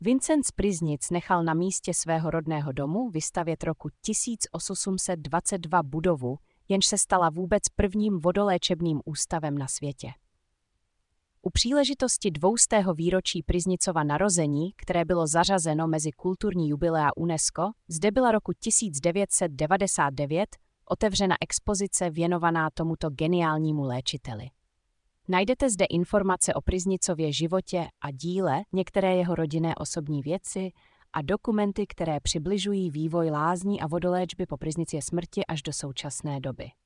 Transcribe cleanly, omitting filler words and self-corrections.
Vincent z Pryznic nechal na místě svého rodného domu vystavět roku 1822 budovu, jenž se stala vůbec prvním vodoléčebným ústavem na světě. U příležitosti 200. výročí Pryznicova narození, které bylo zařazeno mezi kulturní jubilea UNESCO, zde byla roku 1999 otevřena expozice věnovaná tomuto geniálnímu léčiteli. Najdete zde informace o Pryznicově životě a díle, některé jeho rodinné osobní věci a dokumenty, které přibližují vývoj lázní a vodoléčby po Pryznicově smrti až do současné doby.